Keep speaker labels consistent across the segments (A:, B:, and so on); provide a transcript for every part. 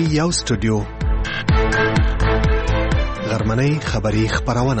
A: یو سټوډیو غرمنۍ خبری خبرونه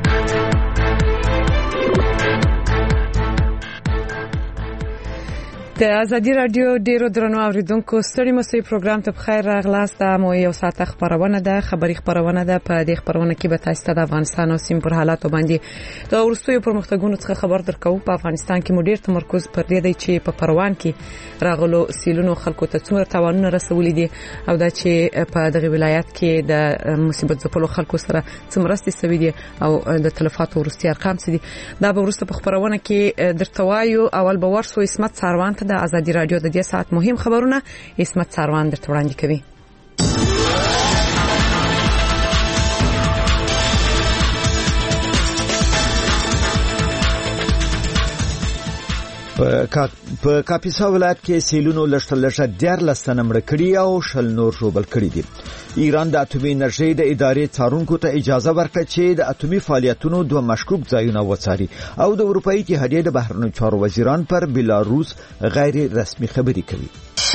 B: د ازادي رادیو ډیرو درنو اوریدونکو ستړي مسئ پروګرام ته بخیر راغلاست. مو یو ساعت خبرونه ده، خبری خبرونه ده. په دې خبرونه کې به تاسو ته د افغانستان او سیمه پر حالات باندې د ورستیو پرمختګونو څخه خبر درکو. په افغانستان کې مو ډیر تمرکز پر دې دی چې په پروان کې راغلو سیلونو خلکو ته څومره تاوانونه رسولې دي او دا چې په دغه ولایت کې د مصیبت ځپلو خلکو سره څومره ستې دي او د تلفات ورستي ارقام څه دي. دا به ورسته په خبرونه کې درته وایو. اول به ورسو اسمت ساروان د ازادي رادیو د دې ساعت مهم خبرونه اسمت ساروان درته وړاندې کوي.
C: په کاپیسا ولایت کې سیلونو لشتلشه 14 مړه کړي او شل نور ژوبل کړي دي. ایران د اټومي انرژي د ادارې څارونکو ته اجازه ورکړه چې د اټومي فعالیتونو دوه مشکوک ځایونه وڅاري او د اروپאי اتحادیې د بهرنیو چارو وزیران پر بلاروس غیر رسمي خبري کوي.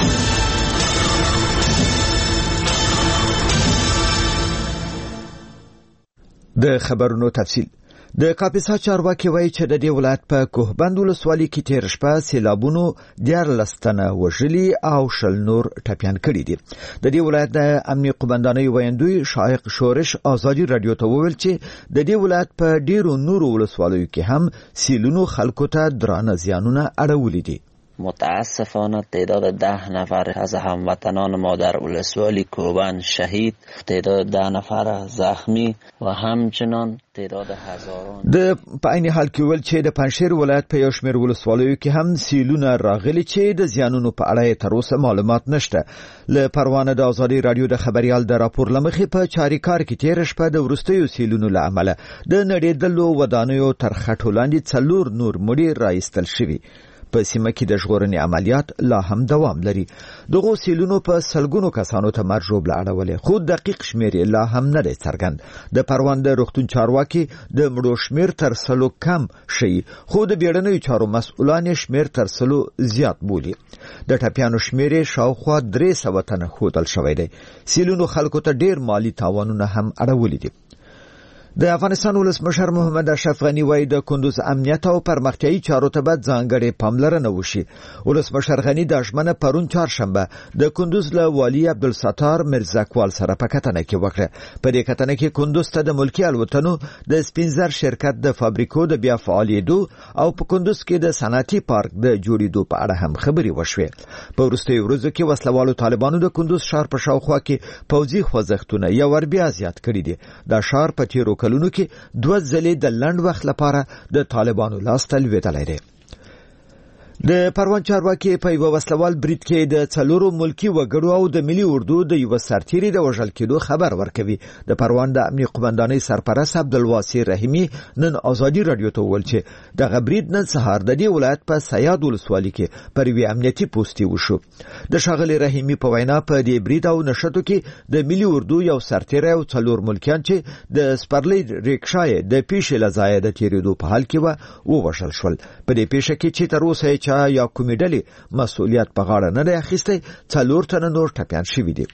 C: د خبرونو تفصیل. د کاپیسا چارواکي وایي چې د دې ولایت په کوهبند ولسوالۍ کې تیر شپه سیلابونو 14 تنه وژلي او شل نور ټپيان کړي دي. د دې ولایت د امنیت قومندانۍ ویاندوی شایق شورش ازادي رادیو ته وویل چې د دې ولایت په ډیرو نورو ولسوالیو کې هم سیلونو خلکو ته درانه زیانونه اړولي دي.
D: متاسفانه تعداد 10 نفر از هموطنان ما در ولسوالی کوهبند شهید، تعداد 10 نفر زخمی و همچنان تعداد هزاران
C: د په عین حال کې ول چې د پنځیر ولایت په یو شمېر ولسوالیو کې هم سیلونه راغلي چې د زیانونو په اړه تر اوسه معلومات نشته. ل پروانه د ازادي رادیو د خبريال د راپور لمخې په چاریکار کې تیر شپه د ورستیو سیلونو لامل د نړیدلو ودانیو تر خټو لاندې 4 نور مړي راایستل شوي. په سیمه کې د ژغورنې عملیات لا هم دوام لري. دغه سیلونو په سلګونو کسانو ته مرګ ژوبل اړولې، خو دقیق شمیر لا هم نه دی څرګند. د پروان د روغتون چارواکي د مړو شمیر تر 100 کم شي، خو د بیړنیو چارو مسؤلان شمیر تر 100 زیات بولي. د ټپيانو شمیر شاوخوا 300 تنه هوتل شوی دی. سیلونو خلکو ته ډیر مالی تاوانونه هم اړولې دي. د افغانستان ولسمشر محمد اشرف غنی وایي د کندوز امنیت او پرمختیايي چارو ته باید ځانګړې پاملرنه وشي. ولسمشر غنی د ژمنه پرون چهارشنبه د کندوز له والی عبدالستار مرزاکوال سره په کتنه کې وکړه. په دې کتنه کې کندوز ته د ملکی الوتنو د سپینزر شرکت د فابریکو د بیا فعالیدو او په کندوز کې د صنعتي پارک د جوړېدو په اړه هم خبري وشوې. په وروستیو ورځو کې وسلوالو طالبانو د کندوز ښار په شاوخوا کې پوځي خوځښتونه یو ور بیا زیات کړي دي. دا ښار په تیرو کلونو کې 2 ځلې د لنډ وخت لپاره د طالبانو لاس ته لوېدلی دی. د پروان چارواکي په یو وسلوال برید کې د 4 ملکی وګړو او د ملي اردو د یو سرتیري د وژل کېدو خبر ورکوي. د پروان د امنیت قومندانۍ سرپرست عبدالواسع رحیمی نن ازادي رادیو ته وویل چې د برید نن سهار د دې ولایت په سیاد ولسوالۍ کې پر وی امنیتي پوسټي وشو. د شاغلي رحیمی په وینا په دې برید او نشټو کې د ملي اردو یو سرتیري او 4 ملکیان چې د سپرلی ریکشای د پیښې لزایه د تیریدو په حال کې و وژل شول. په دې پیښه کې چې تر اوسه یا کومې ډلې مسؤلیت په غاړه نه دی اخیستی، 4 تنه نور ټپيان شوي دي.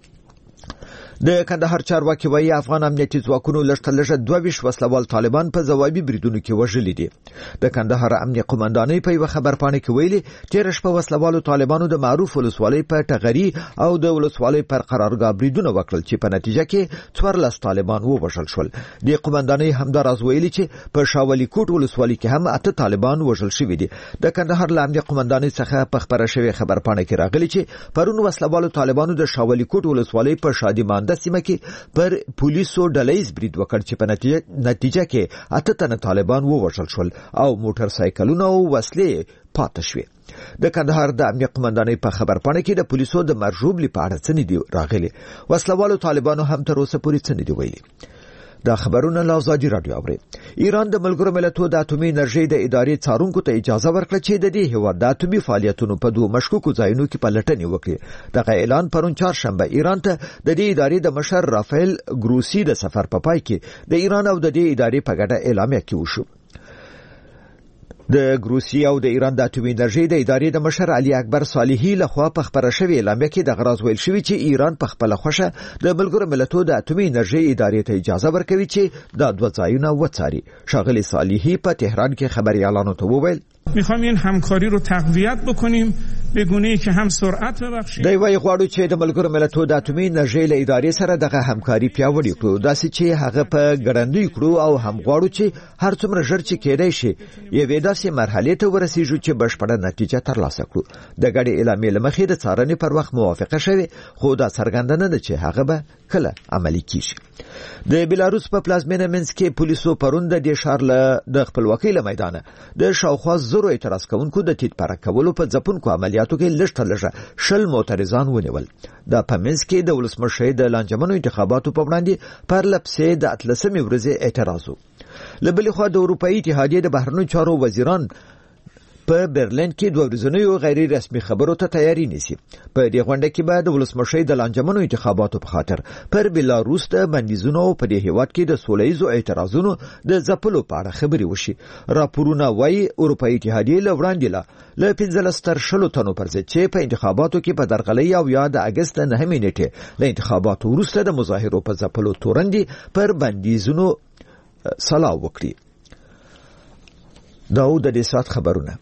C: د کندهار چارواکي وایي افغان امنیتي ځواکونو لږترلږه 22 وسلوال طالبان په ځوابي بریدونو کې وژلي دي. د کندهار امنیت قومندانۍ په یو خبرپاڼه کې ویلي تیر شپه وسلوالو طالبانو د معروف ولسوالۍ په ټغري او د ولسوالۍ پر قرارګاه بریدونه وکړل چې په نتیجه کې 14 طالبان ووژل شول. د قومندانۍ همداراز ویلي چې په شاولي کوټ ولسوالۍ کې هم 8 طالبان وژل شوي دي. د کندهار امنیت قومندانۍ څخه په خبره شوی خبرپاڼه کې راغلي چې پرون وسلوالو طالبانو د شاولي کوټ ولسوالۍ په شادیمان سیمه کې پر پولیسو ډلهیز برید وکړ چې په نتیجه کې 8 تنه طالبان ووژل شول او موټر سایکلونه او وسلې پاتې شوې. د کندهار د امنیت قومندانۍ په خبرپاڼه کې د پولیسو د مرجوب لپاره څه نه دی راغلي. وسلوالو طالبانو هم تر اوسه پورې څه نه دی ویلي. دا خبرونه له ازادي رادیو اوري. ایران د ملګرو ملتونو د اټومي انرژي د ادارې څارونکو ته اجازه ورکړه چې د دې هیواد د اټومي فعالیتونو په 2 مشکوکو ځایونو کې پلټنې وکړي. دغه اعلان پرون چهارشنبه ایران ته د دې ادارې د مشر رافایل ګروسی د سفر په پای کې د ایران او د دې ادارې په ګډه اعلامیه کې وشو. د روسیې او د ایران د اټومي انرژي د ادارې د مشر علي اکبر صالحي لخوا په خبره شوې اعلامیه کې د غراض ویل شوی چې ایران په خپل خوښه د ملګرو ملتونو د اټومي انرژي ادارې ته اجازه ورکوي چې د دوه ځایونه وڅاري. ښاغلي صالحي په تهران کې خبريالانو ته وویل
E: میخوام این همکاری رو تقویت بکنیم به گونه‌ای که هم سرعت ببخشیم.
C: دوی وايي غواړو چې د ملګرو ملتونو د اټومي انرژي له ادارې سره دغه همکاري پیاوړې کړو، داسې چې هغه په ګړندوی کړو او هم غواړو چې هر څومره ژر چې کېدای شي یوې داسې مرحلې ته ورسیږو چې بشپړه نتیجه ترلاسه کړو. د ګډې اعلامیې له مخې د څارنې پر وخت موافقه شوې، خو دا څرګندونه ده چې هغه به کله عملي کیږي. د بلاروس په پلازمینه منسک کې پولیسو پرون د دې ښار له د خپلواکۍ له میدانه د شاوخوا زرو اعتراض کوونکو د تیت پاره کولو په ځپونکو عملیاتو کې لږ لږه شل معترضان ونیول. د پمنسک کې د ولسمشر د لانجمنو انتخاباتو په وړاندې پر لپسې د 13 ورځې اعتراض و. لبلې خو د اروپאי اتحادیې د بهرنیو چارو وزیران په برلین کې دوه ورځنیو غیر رسمي خبرو ته تیاری نیسي. په دې غونډه کې به د ولسمشر د لانجمنو انتخاباتو په خاطر پر بلاروس د بندیزونو په دې هیواد کې د سولهیزو اعتراضونو د ځپلو په اړه خبري وشي. راپورونه وايي اروپאי اتحادیې له وړاندې له 15 تنو پر ضد چې په انتخاباتو کې په درغلۍ او یا د اگست 9 نیټه له انتخاباتو وروسته د مظاهرو په ځپلو تورندي پر بندیزونو سلا وکړي. دا د دې سات خبرونه.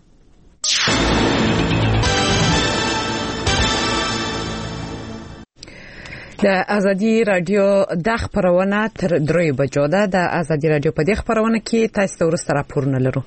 B: د ازادي رادیو د خبرونه تر 3 بجو ده. د ازادي رادیو په دې خبرونه کې تاسو ته ورسره راپورونه لرو.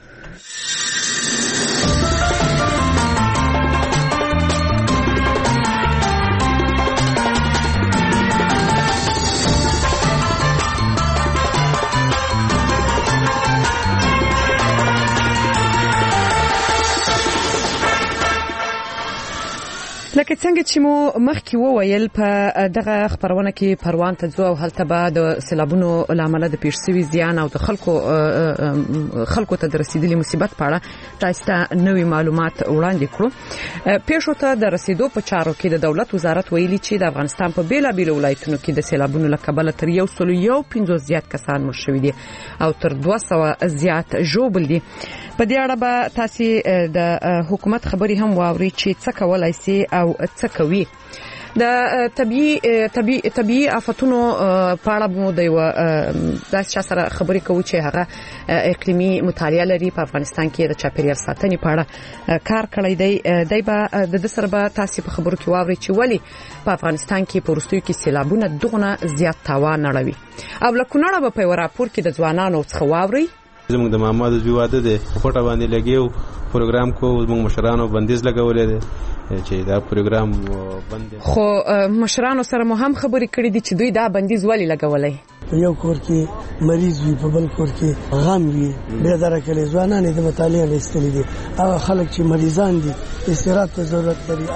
B: لکه څنګه چې مو مخکې وویل په دغه خبرونه کې پروان ته ځو او هلته به د سیلابونو لامل د پیښ شوي زیان او د خلکو ته د رسیدلي مصیبت په اړه تاسو ته نوې معلومات وړاندې کړو. پیښو ته د رسیدو په چارو کې د دولت وزارت ویلي چې د افغانستان په بیلابیلو ولایتونو کې د سیلابونو له کبله تر 150 زیات کسان مړ شوي دي او تر 200 زیات ژوبل دي. په دې اړه به تاسو د حکومت خبري هم واوري چې څه کولای شي او څه کوي. د طبيعي آفتونو په اړه مو د یو داسې سره خبرې کوو چې هغه اقلیمي مطالعه لري په افغانستان کې د چاپیریال ساتنې په اړه کار کړی دی. دای به د سره به تاسو په خبرو کې واوري چې ولی په افغانستان کې په وروستیو کې سیلابونه دغه زیات تاوان اړوي. او لکونړه به په راپور کې د ځوانانو څخه واوري.
F: زموږ د محمد جواده د پټه باندې لګیو پروګرام کو زموږ مشرانو بندیز لګولې دي چې دا پروګرام بند. خو
B: مشرانو سره مو هم خبرې کړې دي چې دوی دا بندیز ولې لګولې.
G: په یو کور کې مریض وي، په بل کور کې غم وي، بیا درکلې ځوانان د مطالعه لستلې دي. هغه خلک چې مریضان دي استراحت ته ضرورت لري.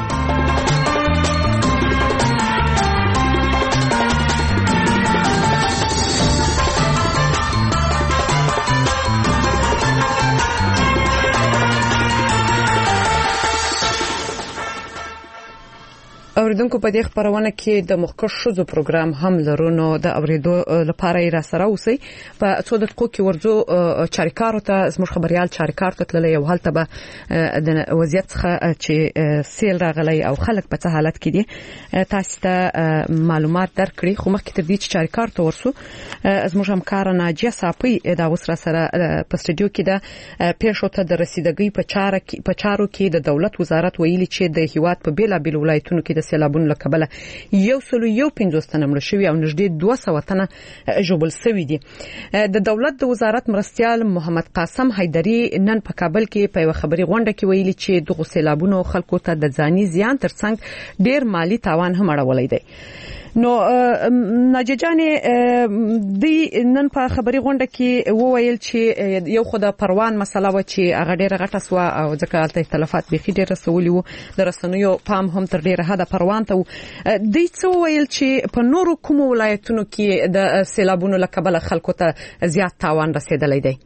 B: اوریدونکو په دې خبرونه کې د مخکښ شوزو پروګرام هم لرونو د اوریدو لپاره را سره اوسئ. په څو دقیقو کې ورځو چاریکارو ته زموږ خبريال چاریکار ته تللی او هلته به د وضعیت څخه چې سیل راغلی او خلک په څه حالت کې دي تاسو ته معلومات درکړي. خو مخکې تر دې چې چاریکار ته ورسو زموږ همکار ناجیه صافی دا وسره سره په استودیو کې د پیښو ته د رسیدګۍ په چارو کې د دولت وزارت ویلي چې د هیواد په بیلابیل ولایتونو کې د سیلابونو له کبله 150 تنه مړ شوي او نږدې 200 تنه ژوبل شوي دي. د دولت د وزارت مرستیال محمد قاسم حیدری نن په کابل کې په یو خبري غونډه کې ویلي چې دغه سیلابونو خلکو ته د ځاني زیان ترڅنګ ډیر مالی تاوان هم اړولای دی. نو ناججانې دی نن په خبري غونډه کې وویل چې یو خو د پروان مسله و چې هغه ډیره غټه سو او ځکه الته اختلافات به خې ډیره سولي وو د رسنیو پام هم تر ډیره حد پروان ته دی څو ویل چې په نورو کوم ولایتونو کې د سیلابونو له کبله خلکو ته زیات تاوان رسیدلی دی.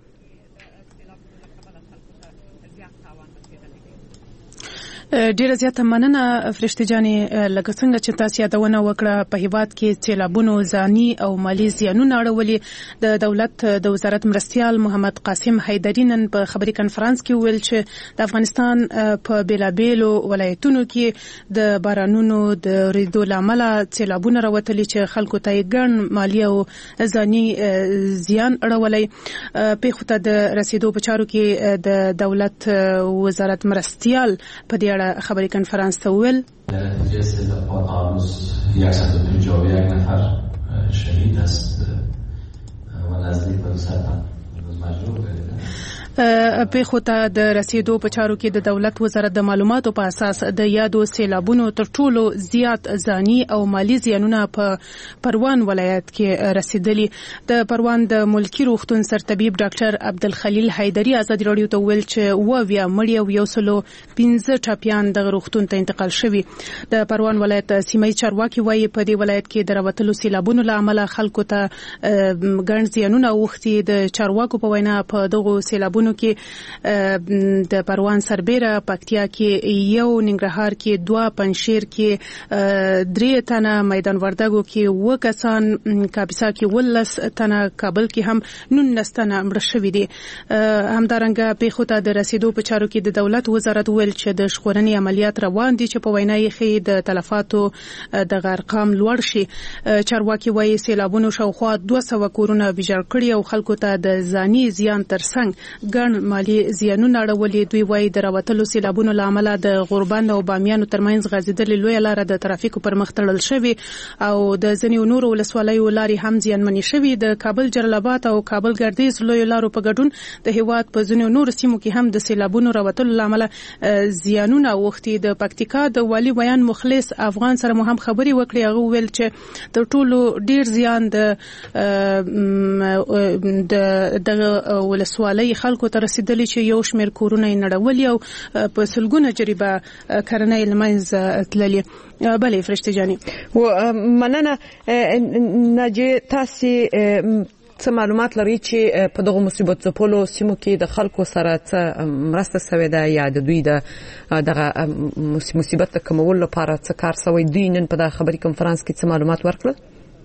H: ډیره زیاته مننه فرشته جانې، لکه څنګه چې تاسو یادونه وکړه په هیواد کې سیلابونو ځاني او مالي زیانونه اړولي. د دولت د وزارت مرستيال محمد قاسم حیدری نن په خبري کانفرنس کې ویل چې د افغانستان په بیلابیلو ولایتونو کې د بارانونو د ریدو لامل سیلابونه راوتلي چې خلکو ته ګڼ مالي او ځاني زیان اړولي. په خطه د رسیدو په چارو کې د دولت وزارت مرستيال په دې خبری کنفرانس ته ویل
I: نتیجه استفاده آموز 151 نفر شهید است و نزدیک به 100 مجروح گردیدند.
H: په خطه د رسیدو په چارو کې د دولت وزارت د معلوماتو په اساس د یادو سیلابونو تر ټولو زیات ځاني او مالی زیانونه په پروان ولایت کې رسیدلي. د پروان د ملکی روغتون سرطبیب ډاکټر عبدالخلیل حیدری ازادي رادیو ته ویل چې ویا مړی او 115 ټاپیان د روغتون ته انتقال شوي. د پروان ولایت سیمه چارواکي وايي په دې ولایت کې د راوتلو سیلابونو لامل خلکو ته ګڼ زیانونه اوختي. د چارواکو په وینا په دغه سیلابونو کې د پروان سربېره پکتیا کې یو، ننګرهار کې 2، پنجشیر کې 3 تنه، میدان وردګو کې 2 کسان، کاپیسا کې 12 تنه، کابل کې هم 19 تنه مړه شوي دي. همدارنګه په خطه د رسیدو په چارو کې د دولت وزارت ویل چې د ژغورنې عملیات روان دي چې په وینا یې خې د تلفاتو د ارقام لوړ شي. چارواکي وايي سیلابونو شاوخوا 200 کورونه ویجاړ کړي او خلکو ته د ځاني زیان ترڅنګ ګڼ مالي زیانونه اړولي. دوی وايي د راوتلو سیلابونو لامل د غوربند او بامیانو ترمنځ غځېدلې لویه لار د ترافیکو پر مخ تړل شوې او د ځینو نورو ولسوالیو لارې هم زیانمنې شوې. د کابل جلال آباد او کابل ګردیز لویو لارو په ګډون د هیواد په ځینو نورو سیمو کې هم د سیلابونو راوتلو لامل زیانونه اوختي. د پکتیکا د والی بیان مخلص افغان سره مو هم خبري وکړي. هغه ویل چې د ټولو ډیر زیان د ولسوالۍ خلکو ته رسیدلی چې یو شمېر کورونه یې نړولي او په سلګونه جریبه کرنه یې لمنځه تللي. بلې فرشته جانې
B: مننه. ناجیه تاسو څه معلومات لري چې په دغه مصیبت ځپلو سیمو کې د خلکو سره څه مرسته شوې ده یا د دوی دغه مصیبت کمولو لپاره څه کار شوی؟ دوی نن په دغه خبري کنفرانس کې څه معلومات ورکړل؟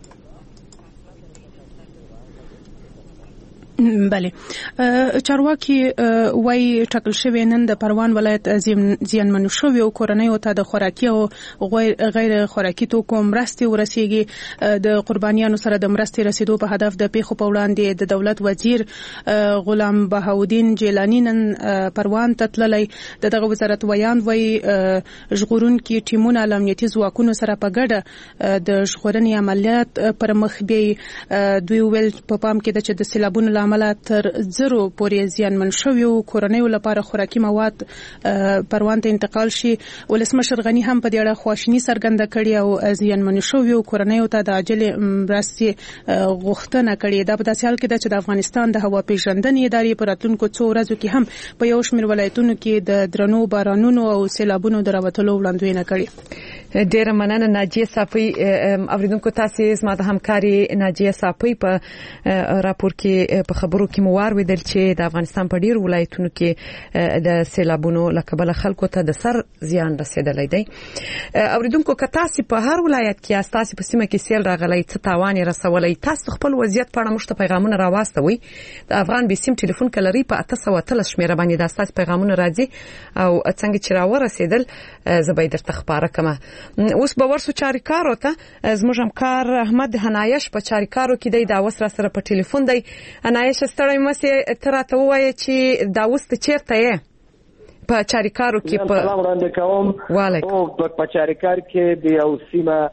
H: بله، چارواکي وايي ټاکل شوی نن د پروان ولایت زیانمن شوی او کورنۍ ته د خوراکي او غیر خوراکي توکو مرستې ورسیږي. د قربانیانو سره د مرستې رسیدو په هدف د پیښو په وړاندې د دولت وزیر غلام بهاودین جیلانی نن پروان ته تللی. دغه وزارت ویان وايي ژغورونکي ټیمونه له امنیتي ځواکونو سره په ګډه د ژغورنې عملیات پر مخ بیاي. دوی ویل په پام کې ده چې د سیلابونو عمله تر 0 پورې زیانمن شوی او کورنۍ لپاره خوراکي مواد پروان ته انتقال شي. ولسمشر غنی هم په دې اړه خواشینی څرګنده کړې او زیانمن شوی او کورنۍ ته د عاجل مرستې غوښتنه کړې. دا په داسې حال کې ده چې د افغانستان د هوا پیژندنې ادارې په راتلونکو 2 ورځو کې هم په یو شمېر ولایتونو کې د درنو بارانونو او سیلابونو د راوتلو وړاندوینه کړې.
B: ډیره مننه ناجیه صافی. اوریدونکو تاسو زما د همکاري ناجیه صافی په راپور کې په خبرو کې مو واوریدل چې د افغانستان په ډیر ولایتونو کې د سیلابونو لکبل خلکو ته د سر زیان رسیدلی دی. اوریدونکو که تاسو په هر ولایت کې تاسو په سیمه کې سیل راغلی څه تاوان رسولای، تاسو خپل وضعیت په اړه مشته پیغامونه راواستوي. د افغان بسیم ټلیفون کلري په 813 شمیره باندې د تاسو پیغامونه راځي او څنګه چې راورسېدل زبیدر تخباره کما. اوس به ورسو چاریکارو ته زموږ همکار احمد حنایش په چاریکارو کې دی. دا اوس را سره په ټلیفون دی. حنایش ستړی مې تراته وایي چې دا اوس چیرته یې په چاریکارو کې؟ په
J: سلام وړاندې کوم. او په چاریکار کې د یو سیمه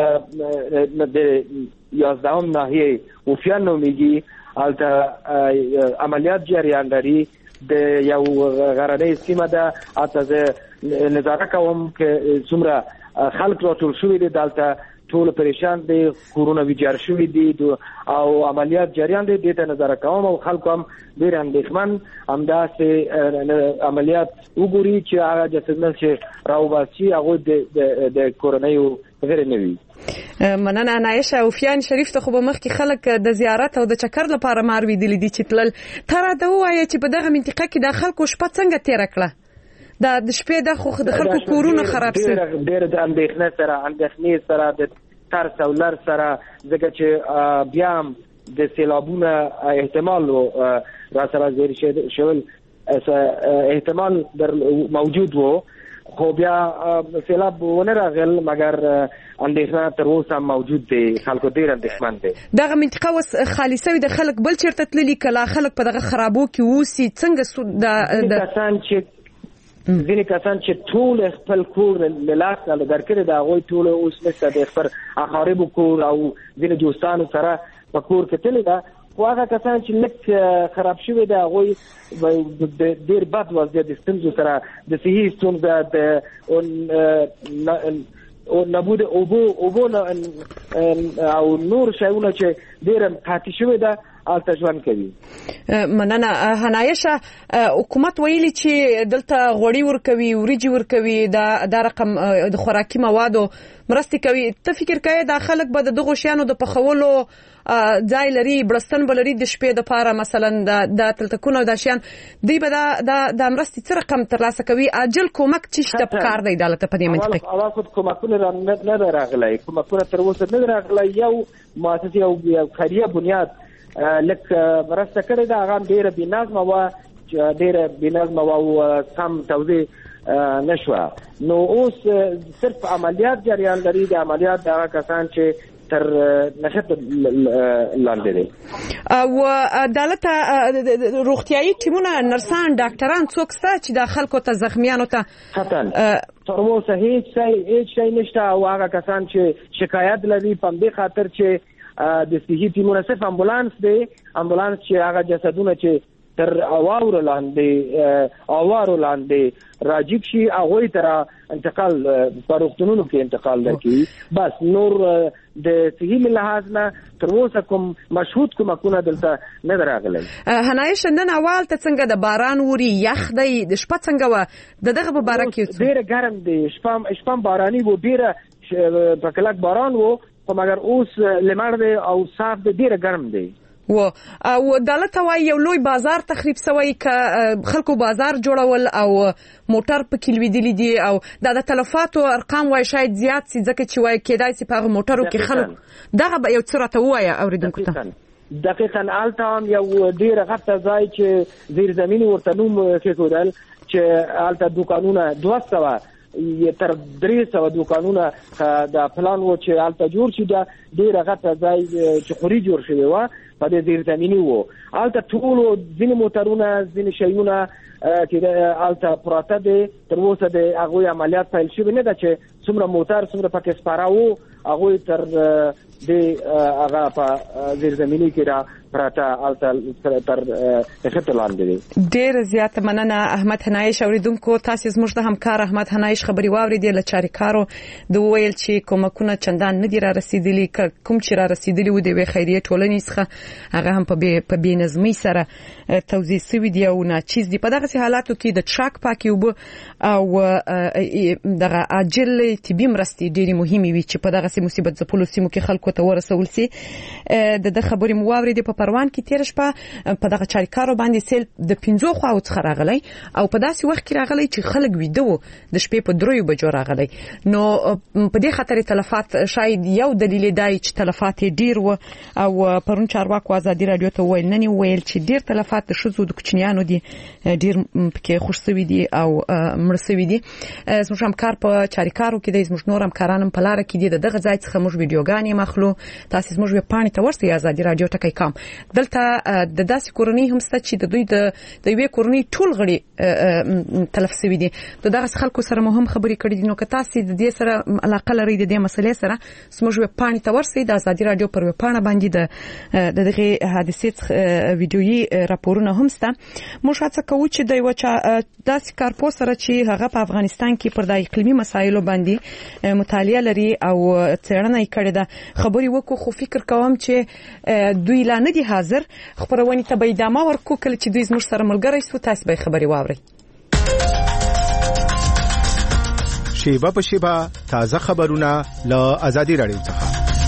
J: د 11 ناحیه وفیان نومیږي البته عملیات جریان لري. د یو غرنۍ سیمه ده. اته نظاره کوم چې څومره خلک راټول شوي دي دلته، ټول پریشان دي، کورونه ویجاړ شوي دي او عملیات جریان دي. دې ته نظاره کوم او خلک هم ډېر اندېښمن همداسې عملیات وګوري چې هغه جسدونه چې راوباسي هغوی د کورنیو غیر نه وي.
B: مننه نایشه. وفیان شریف ته خو به مخکې خلک د زیارت او د چکر لپاره ماروي دي چې تلل. تر دا وایي چې په دغه منطقه کې د خلکو شپه څنګه تیر کړه؟ د شپې د خو د خلکو کورونه خراب شي
J: ډېر د اندېښنې سره د ترس او لر سره ځکه چې بیا د سیلابونه احتمال را سره زیر شول احتمال در موجود و خو بیا سیلاب ونه راغل مګر اندېښنه تر اوسه موجود دی خلکو ډېر اندېښمن دي
B: دغه منطقه اوس خالي شوې د خلک بل چیرته تللي کله خلک په دغه خرابو کې اوسي څنګه ځینې کسان چې ټول خپل کور له لاسه درکړي د هغوی ټول اوس نشته د خپل اقاربو کور او ځینې دوستانو سره په کور کې تللي ده خو هغه کسان چې لږ خراب شوي دي هغوی ډېر بد وضعیت د ستونزو سره د صحي ستونزه د نبود اوبو او نور شیونه چې ډېر پاتې شوي ده الته ژوند کوي. مننه هنایشه حکومت ویلي چې دلته غوړي ورکوي وریجې ورکوي دا رقم د خوراکي موادو مرستې کوي ته فکر کوي دا خلک به د دغو شیانو د پخولو ځای لري بړستن به لري د شپې دپاره مثلا د تلتکونه او دا شیان دوی به دا مرستې څه رقم ترلاسه کوي عاجل کومک چې شته پکار دی دلته په دې منطقه کې
J: اول خو کومکونه نه ده راغلی کومکونه تر اوسه نه ده راغلی یو مؤسسې او خیریه بنیاد لکه مرسته کړې ده هغه ډېره بېنظمه وه ډېره بېنظمه وه او سم توضیح نه شوه نو اوس صرف عملیات جریان لري د عملیات د هغه کسان چې تر نشط لاندې دي
B: او دلته روغتیايي ټیمونه نرسان ډاکټران څوک شته چې د خلکو ته زخمیانو ته
J: تر اوسه هیڅ شی نشته او هغه کسان چې شکایت لري په همدې خاطر چې د صحي ټیمونه صرف امبولانس چې هغه جسدونه چې تر اوارو لاندې راجیب شي هغوی ته انتقال په روغتونونو کې انتقال درکړي بس نور د صحي لحاظ نه تر اوسه کوم مشهود کومکونه دلته نه راغلي.
B: هنایش نن اول ته څنګه د باران وري یخ دی د شپه څنګه و دغه په باره کې
J: ډېر ګرم دی شپه باراني و ډېر په کلک باران و خو مګر اوس لمر دی او صاف دی ډېر ګرم دی
B: او دلته وای یو لوی بازار تخریب شوی ک خلکو بازار جوړول او موټر پکې لویدلی دي او د تلفاتو ارقام وای شاید زیات سي ځکه چې وای کېدای سي په موټرو کې خلک دغه یو څه راته وای اوریدونکو ته
J: دقیقاً الته یو ډیر غټه ځای چې زیر زمینی ورته نوم کېښودل چې الته دوکانونه 200 تر 300 دوکانونه د پلان و چې الته جوړ شي دا ډیر غټه ځای چې خوري جوړ شوی و په دې زیر زمینی و الته ټول ځینې موټرونه ځینې شیونه چې الته پراته دي تر اوسه د هغوی عملیات پیل شوي نه ده چې څومره موټر څومره پکې سپاره و هغوی تر هغه په زیر زمینی کې را پراته الته تر خط لاندې دي.
B: ډېر زیات مننه احمد هنایش اوریدونکو تاسو زموږ د همکار احمد هنایش خبري واوریدل له چاریکارو د ویل چې کومکونه چندان نه دي را رسیدلي کوم چې را رسیدلي و د خیریه ټولنې څخه هغه هم په بې نظمۍ سره توزیع شوي دي او ناچیز دي په دغه حالاتو کې د ټراک پاکي وب او دغه عاجل طبي مرستې ډېرې مهمې وي چې په دغه مصیبت ځپلو سیمو کې خلکو ته ورسول سي د خبرې مو واوریدل په پروان کې تیر شپه په دغه چاریکارو باندې سیل د 15 خواو څخه راغلی او په داسې وخت کې راغلی چې خلک ویده وو د شپې په 3 بجو راغلی نو په دې خاطر تلفات شاید یو دلیل دی چې تلفات ډیر و او پرون چارواکو ازادي رادیو ته ویل نن ویل چې ډیر تلفات د شذو د کوچنیانو دي ډیر پکې خوشسوي دي او مرسوي دي زموږ همکار په چاریکارو کې د زموږ نور همکارانو په لار کې دي دغه ځای څخه موږ ویډیوګانې مخلو تاسو زموږ په پاڼې ته ورسئ ازادي رادیو ټکی کام دلته د داسې کورنۍ هم ست چې د دوی د یوې کورنۍ ټول غړي تلف شوي دي دغه خلکو سره مو هم خبرې کړې دي نو که تاسو د دې سره علاقه لرئ د دې مسلې سره زموږ په پاڼې ته ورسئ د ازادي رادیو پر پاڼه باندې د دغه حادثې ویډیويي راپورونه هم ست موږ هڅه کوو چې د یو داسې کارپو سره چې هغه په افغانستان کې پر د اقلیمي مسایلو باندې مطالعه لري او څېړنه یې کړې ده خبرې وکړو خو فکر کوم چې دوی لا نه دي حاضر خبرونه ته به ادامه ورکو کله چې دوی زموږ سره ملګری شو تاسو به خبري واورئ
A: شیبه په شیبه تازه خبرونه له ازادي رادیو څخه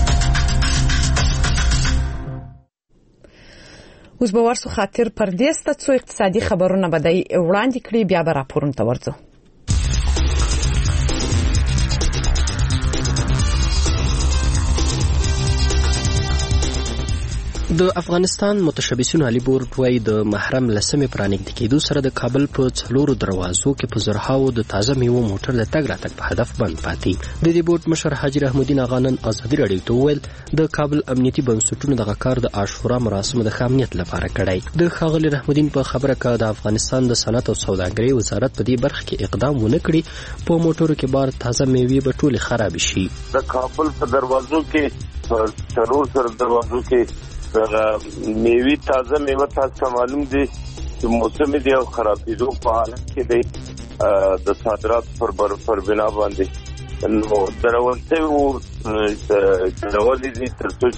B: اوس به ورسو خاطر پردیسته څو اقتصادي خبرونه بدای وړاندې کړي بیا به راپورونه ته ورځو
K: د افغانستان متشبثین علي بورډ وايي د محرم لسمې پرانګد کېدو سره د کابل په 4 دروازو کې په زرهاو د تازه میوو موټر د تګ راتګ په هدف بند پاتې. د دې بورډ مشر حاجی رحمالدین اغا نن ازادي راډیو ته وویل د کابل امنیتي بنسټونو دغه کار د عاشورا مراسمو د امنیت لپاره کړی. د ښاغلي رحمالدین په خبره کې د افغانستان د صنعت او سوداګرۍ وزارت په دې برخه کې اقدام ونه کړي په موټرو کې بار تازه میوې به ټولې خراب شي.
L: د کابل په دروازو کې په 4 دروازو کې میوه تازه میوه تاسو معلوم دي چې موسم دی او خرابېدو په حالت کې دی د صادرات پر بنا باندې نو دروازه او دروازه دي ترڅو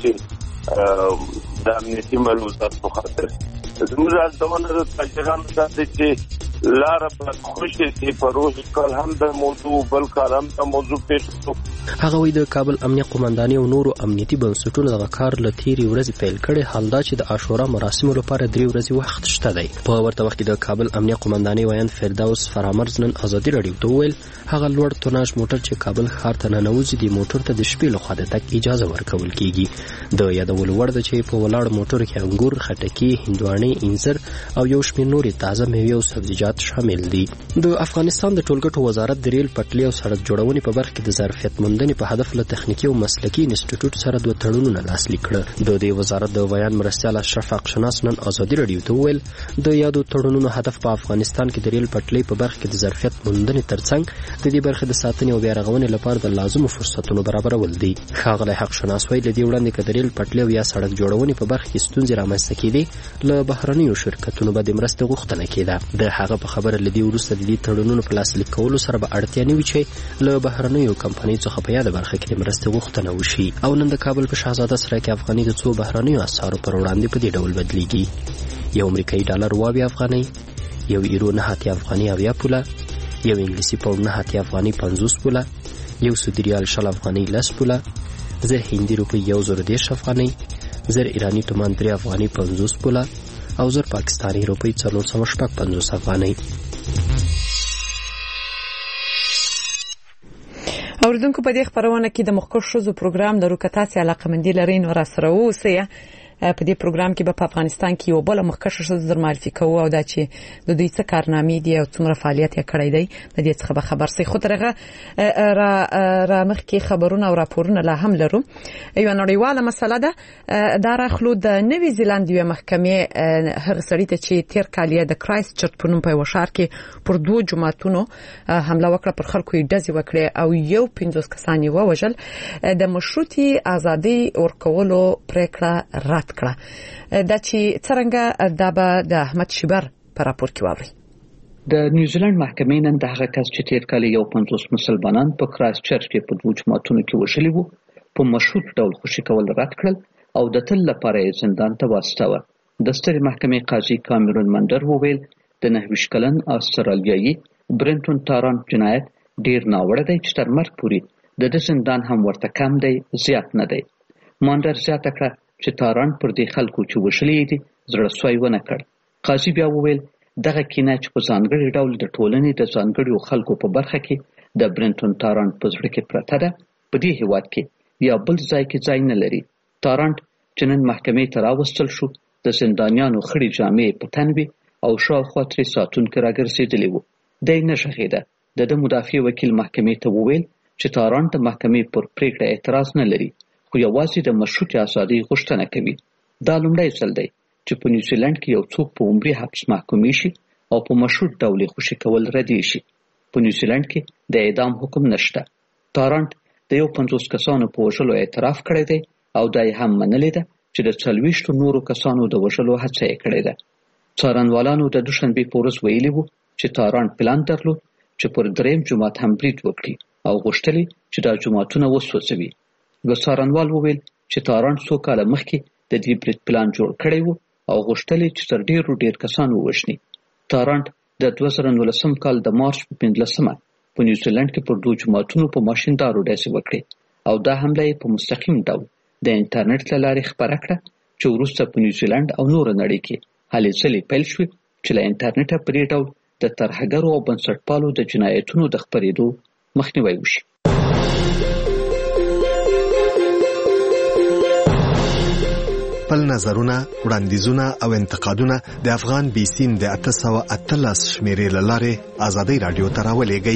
L: چې د امنیتي ملوثات په خاطر زموږ ځوانانو د تاجرانو سره چې لاره په خوشي کې پروژ کال هم د موضوع بل کال هم د موضوع پیښ شو.
K: هغه وی د کابل امنیه قومنداني او نورو امنیتي بنسټونو دغه کار له تیرې ورځې پیل کړي. حال دا چې د عاشورا مراسمو لپاره 3 ورځې وخت شته دی. په ورته وخت کې د کابل امنیه قومنداني ویان فردوس فرامرز نن ازادي راډیو ته وویل هغه لوړ توناژ موټر چې کابل ښار ته ننوځي د موټر ته د شپې لخوا د تګ اجازه ورکول کیږي. د یادولو وړ ده چې په ولاړ موټر کې انګور، خټکي، هندواڼې، انځر او یو شمېر نورې تازه میوې او سبزیجات شامل دي. د افغانستان د ټولګټو وزارت د ریل پټلۍ او سړک جوړونې په برخه کې د ظرفیت موندنې په هدف له تخنیکي او مسلکي انسټیټیوټ سره 2 تړونونه لاسلیک کړه. د دې وزارت د بیان مرستیال اشرف حقشناس نن ازادي راډیو ته وویل د یادو تړونونو هدف په افغانستان کې د ریل پټلۍ په برخه کې د ظرفیت موندنې ترڅنګ د دې برخه د ساتنې او بیا رغونې لپاره د لازمو فرصتونو برابرول دي. ښاغلی حقشناس ویل د دې وړاندې که د ریل پټلۍ او یا سړک جوړونې په برخه کې ستونزې رامنځته کېدې له بهرنیو شرکتونو به د مرستې غوښتنه کېده. د هغه په خبره له دې وروسته د دې تړونونو په لاسلیک کولو سره به اړتیا نه وي چې له بهرنیو کمپنیو څخه په یاده برخه کې د مرستې غوښتنه وشي. او نن د کابل په شهزاده سره کې افغاني د 2 بهرنیو اسعارو پر وړاندې په دې ډول بدلیږي. یو امریکایي ډالر 2 افغانۍ، یو ایرو 9 افغاني 70 پوله، یو انګلیسي پاونډ 9 افغاني 50 پوله، یو سعودي ریال 10 افغاني 10 پوله، 1000 هندي روپۍ 1010 افغانۍ، 1000 ایرانی تومان 3 افغاني 50 پوله او 1000 پاکستاني روپۍ 450 افغانۍ.
B: اوریدونکو په دې خبرونه کې د مخکښ شوزو پروګرام د روکتاسي علاقمندي لري نو را سره اوسئ. په دې پروګرام کې په افغانستان کې یو بل مخکښ شوزو در معرفي کوو او دا چې د دوی څه کارنامې دي او څومره فعالیت یې کړی دی د دې څخه به خبر سي. خو ترغه را مخکې خبرونه او راپورونه لا هم لرو. یو نړیواله مسله ده دا راخلو د نوې زیلاند یو محکمې هغه سړی ته چې تیر کال د کرایست چرچ په نوم په وشار کې پر 2 جماعتونو حمله وکړه، پر خلکو یې ډزې وکړې او یو 50 کسان یې ووژل. د مشروطي ازادي ورکولو پریکړه رد کړه. دا چې څنګه دا به د احمد شیبر په راپور کې واوري.
M: د نیوزیلند محکمې نن د هغه کس چې تیر کال یو 50 مسلمانان په کرایست چرچ کې په 2 جماعتونو کې وژلي وو په مشروط ډول خوشي کول رد کړل او د تل لپاره یې زندان ته واستاوه. د سترې محکمې قاضي کامرون مندر وویل د 29 کلن استرالیایي برنټون تاران جنایت ډیر ناوړه دی چې تر مرګ پورې د زندان هم ورته کم دی، زیات نه دی. مندر زیاته کړه چې تاران پر دې خلکو چې وشلي دي زړه سوی ونه کړ. قاضي بیا وویل دغه کینه چې په ځانګړي ډول د ټولنې د ځانګړو خلکو په برخه کې د برنټون تاران په زړه کې پرته ده، په دې هیواد کې یا بل ځای کې ځای نه لري. تاران چې نن محکمې ته راوستل شو د زندانیانو خړې جامې په تن وي او شاوخوا 3 ساعتونکې راګرځېدلی وو. دی نه غږېده. د مدافع وکیل محکمې ته وویل چې تاران د محکمې پر پریکړه اعتراض نه لري خو یوازې د مشروطې ازادۍ غوښتنه کوي. دا لومړی ځل دی چې په نیوزیلند کې یو څوک په عمري حبس محکوم شي او په مشروط ډول خوشي کول ردی شي. په نیوزیلند کې د اعدام حکم نشته. تارانت د یو 50 کسانو په وژلو اعتراف کړی دی او دا یې هم منلې ده چې د 40 نورو کسانو د وژلو هڅه یې کړې ده. څارنوالانو د دوشنبې په ورځ ویلي وو چې تاران پلان درلود چې پر 3 جماعت هم برید وکړي او غوښتل چې دا جماعتونه وسوځوي. د څارنوال وویل چې تاران څو کاله مخکې د دې برید پلان جوړ کړی وو او غوښتل چې تر ډیر کسان ووژني. تاران د 2019 کال د مارچ په 15مه په نیوزیلند کې پر 2 جماعتونو په ماشیندارو ډزې وکړې او دا حمله یې په مستقیم ډول د انټرنیټ له لارې خپره کړه چې وروسته په نیوزیلند او نور نړۍ کې هلې ځلې پیل شوې چې له انټرنیټه په دې ډول د ترهګرو او بنسټپالو د جنایتونو د خپرېدو مخنیوی وشي.
N: خپل نظرونه، وړاندیزونه او انتقادونه د افغان بي سیم د 813 شمیرې له لارې ازادي رادیو ته راولېږئ.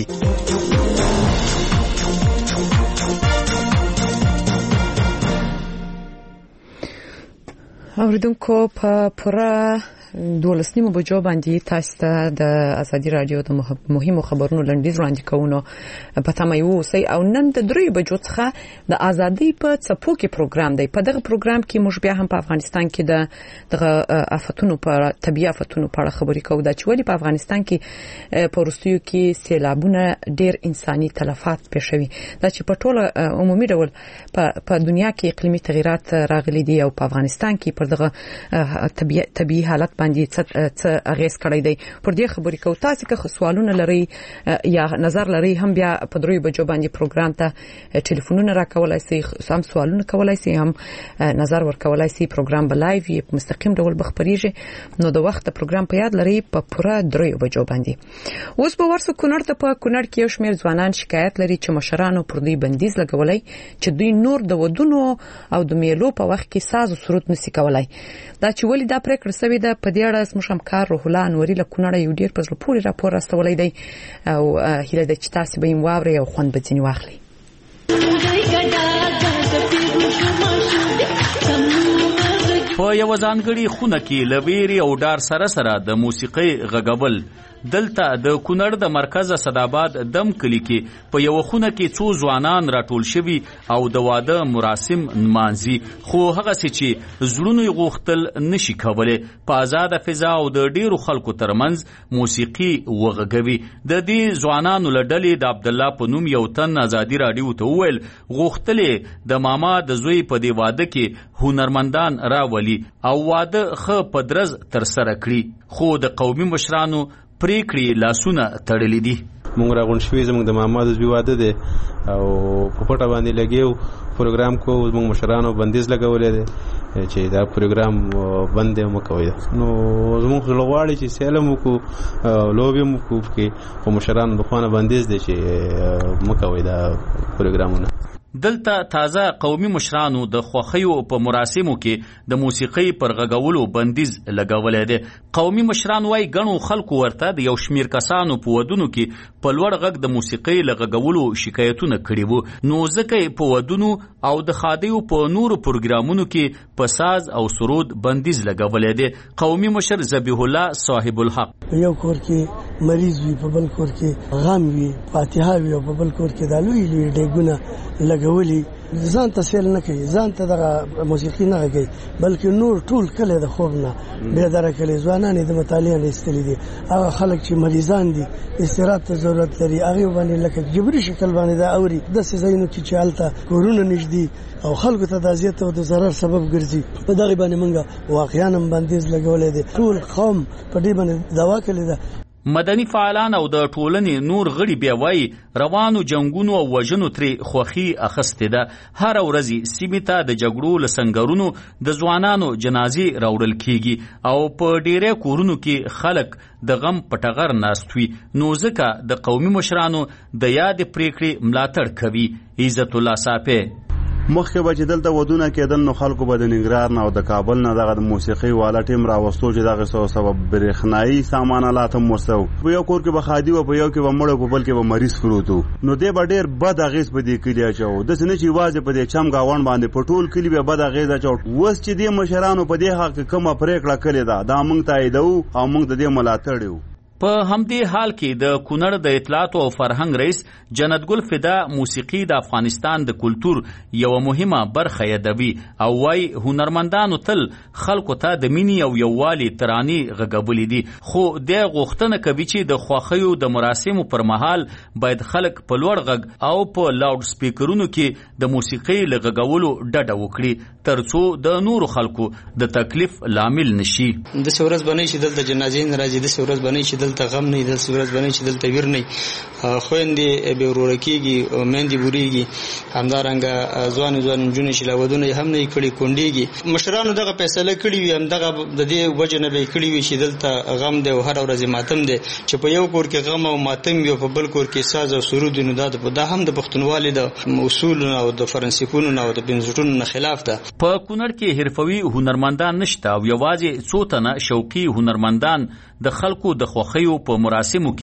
B: اوریدونکو په پوره 12 بجو باندې تاسو ته د ازادي رادیو د مهمو خبرونو لنډیز وړاندې کوو. په تمه یو سي او نن د 3 بجو څخه د ازادي په څپو کې پروګرام دی. په دغه پروګرام کې موږ بیا هم په افغانستان کې د آفتونو په طبيعي آفتونو په اړه خبرې کوو. دا چې ولې په افغانستان کې په وروستیو کې سیلابونه ډېر انساني تلفات پېښوي. دا چې په ټوله عمومي ډول په دنیا کې اقلیمي تغیرات راغلي دي او په افغانستان کې پر دغه طبيعي حالت باندې څه اغیز کړی دی. پر دې خبرې کوو. تاسو که سوالونه لرئ یا نظر لرئ هم بیا په 3 بجو باندې پروګرام ته ټلیفونونه راکولای شئ، هم سوالونه کولای شئ، هم نظر ورکولای شئ. پروګرام به لایو یې په مستقیم ډول بخپریږي. نو د وخت پروګرام په یاد لرئ په پوره 3 بجو باندې. اوس به ورسو کونړ ته. په کونړ کې یو شمېر ځوانان شکایت لري چې مشرانو پر دوی بندیز لګولای چې دوی نور د ودونو او د میلو په وخت کې ساز او سرود نشي کولای. دا چې ولې دا پریکړه شوې ده په دې اړه زموږ همکار روح الله انوري له کونړ یو ډیر په زړه پورې راپور راستولی دی او هیله ده چې تاسو به یې واورئ او خوند به ځینې واخلئ.
O: په یو ځانګړي خونه کې له ویرې او ډار سره سره د موسیقۍ غږول. دلته د کونړ د مرکز اسداباد دم کلی کې په یو خونه کې څو ځوانان راټول شوي او د واده مراسم نمانځي، خو هغه څه چې زړونو یې غوښتل نشي کولی. په آزاده فضا او د ډیرو خلکو ترمنځ موسیقي وغږوي. د دې ځوانانو له ډلې د عبدالله په نوم یو تن ازادي راډیو ته وویل غوښتلې د ماما د زوی په دې واده کې هنرمندان راولي او واده ښه په درز ترسره کړي، خو د قومي مشرانو پریکړې لاسونه تړلې دي.
F: مونږ راغونډ شوي زموږ د ماما د زوی واده دی او په پټه باندې لګیو پروګرام کو. زموږ مشرانو بندیز لګولې دی چې دا پروګرام بند مو کوي. نو زموږ لغواړي چې سیلم وکړو لوبي مو کو کې په مشرانو د خوانه بندیز دی چې مو کوي دا پروګرامونه.
O: دلته تازه قومي مشرانو د خوخیو په مراسمو کې د موسیقۍ پر غږولو بندیز لګولې دی. قومي مشران وايي ګڼو خلکو ورته د یو شمیر کسانو په ودونو کې په لوړ غږ د موسیقۍ لغږولو شکایتونه کړي وو. نو ځکه په ودونو او د خادیو په نورو پروګرامونو کې په ساز او سرود بندیز لګولې دی. قومي مشر ذبیح الله صاحب الحق
G: یو کور کې مریض وي، په بل کور کې غم وي، فاتحه وي، او په بل کور کې د لوی لوی ډېګونه لګولي. ځان ته سیل نه کوي، ځان ته دغه موسیقي نه کوي، بلکې نور ټول کله د خوب نه بیداره کړي. ځوانان د مطالعه نه استلی دي. هغه خلک چې مریضان دي استراحت ته ضرورت لري هغه باندې لکه جبري شکل باندې دا اوري د سزاینو چې چالتہ کورونه نږدې او خلکو ته د اذیت او د ضرر سبب ګرځي. په دغه باندې موږ واقعا هم بندیز لګولې دي. ټول قوم په دې باندې دوا کړې ده.
O: مدني فعالان او د ټولنې نور غړي بیا وایي روانو جنگونو او وژنو ترې خوښي اخیستې ده. هر ورځ سیمې ته د جګړو له سنګرونو د ځوانانو جنازې راوړل کیږي او په ډیری کورونو کې خلک د غم په ټغر ناست وي. نو ځکه د قومي مشرانو د یاد پریکړې ملاتړ کوي. عزت الله صافی
P: مخکې به چې دلته ودونه کېدل نو خلکو به د ننګرهار نه او د کابل نه دغه د موسیقۍ والا ټیم راوستو چې دغه سبب برېښنایي سامان آلات هم ورسته وو. په یو کور کې به خادي وه، په یو کې به مړ، په بل کې به مریض پروت وو. نو دی به ډېر بد اغېز په دې کلي اچوو. داسې نه چې یوازې په دې چم ګاونډ باندې په ټول کلي به بد اغېز اچوو. اوس چې دې مشرانو په دې حق کې کومه پرېکړه کړې ده دا موږ تاییدوو او موږ د دې ملاتړ یو.
O: په همدې حال کې د کونړ د اطلاعات او فرهنګ رئیس جنت ګل فدا موسیقي د افغانستان د کلتور یو مهمه برخه یادوي او وايي هنرمندانو تل خلکو ته د مینې او یووالي ترانې غږولې دي. خو د غوښتنه کوي چې د خوښیو د مراسمو پر مهال باید خلک په لوړ غږ او په لاوډ سپیکرونو کې د موسیقۍ له غږولو ډډه وکړي ترڅو د نورو خلکو د تکلیف لامل نشي.
Q: د ورځ باندې چې دلته جنازې نه راځي، د ورځ باندې چې دلته غم نه، د ورځ باندې چې دلته ویر نه خويندې به ورورکیږي مېندې بوريږي همدارنګه ځوان جنونه چې لاودونه هم نه کړي کونډيږي مشرانو دغه فیصله کړی وي هم دغه د دې وجه نه به کړی وي چې دلته غم دی او هر ورځ ماتم دی چې په یو کور کې غم او ماتم وي په بل کور کې ساز او سرود نو دا هم د پښتونوالي د اصول او د فرانسیپونو او د بنسټونو خلاف ده.
O: په کونړ کې حرفوي هنرمندان نشته او یوازې څو تنه شوقي هنرمندان د خلکو د خوښیو په مراسمو